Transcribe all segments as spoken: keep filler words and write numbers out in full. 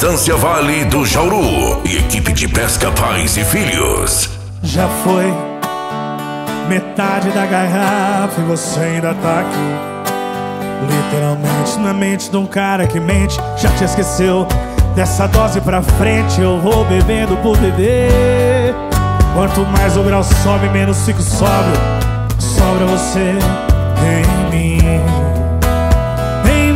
Estância Vale do Jauru e equipe de pesca Pais e Filhos. Já foi metade da garrafa e você ainda tá aqui. Literalmente na mente de um cara que mente. Já te esqueceu? Dessa dose pra frente eu vou bebendo por beber. Quanto mais o grau sobe, menos fico sóbrio. Sobra você em mim, em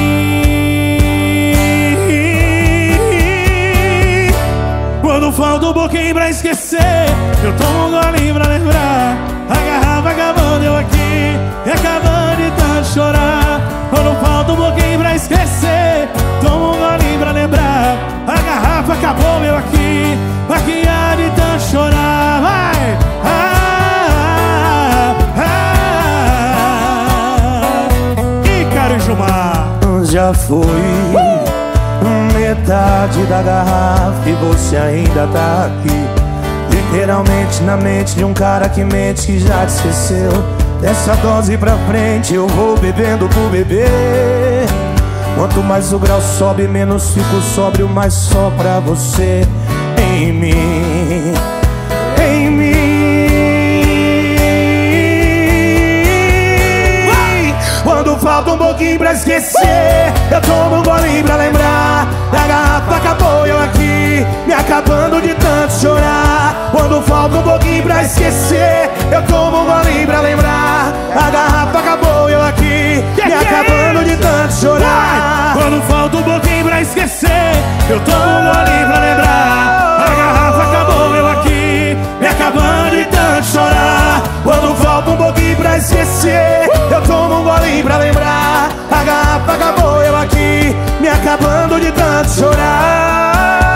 mim. Quando falta um pouquinho pra esquecer, eu tomo um golinho pra lembrar. A garrafa acabando, eu aqui, e acabando de tanto chorar. Quando falta um pouquinho pra esquecer, tomo um golinho pra lembrar. A garrafa acabou, eu aqui, maquiado de tanto chorar. Vai! Ah, ah, ah. E Caro e Gilmar. Já foi uh! metade da garrafa e você ainda tá aqui. Literalmente na mente de um cara que mente, que já te esqueceu. Dessa dose pra frente eu vou bebendo por beber. Quanto mais o grau sobe, menos fico sóbrio, mais só pra você em mim, em mim. Quando falta um pouquinho pra esquecer, eu tomo um golinho pra lembrar. A garrafa acabou, eu aqui, me acabando de tanto chorar. Quando falta um pouquinho pra esquecer, eu tomo um golinho pra lembrar. A garrafa acabou, eu aqui, me acabando de tanto chorar. Quando falta um pouquinho pra esquecer, eu tomo um golinho pra lembrar. A garrafa acabou, eu aqui, me acabando de tanto chorar. Quando falta um pouquinho pra esquecer, eu tomo um golinho pra lembrar. A garrafa acabou, eu aqui, me acabando de tanto chorar.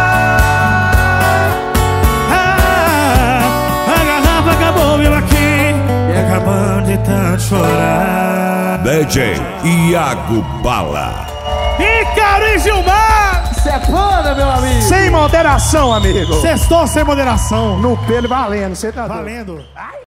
Acabando de tanto chorar. D J Iago Bala. E Caro e Gilmar. Cê é foda, meu amigo. Sem moderação, amigo. Sextou sem moderação. No pelo valendo, cê tá valendo. doido.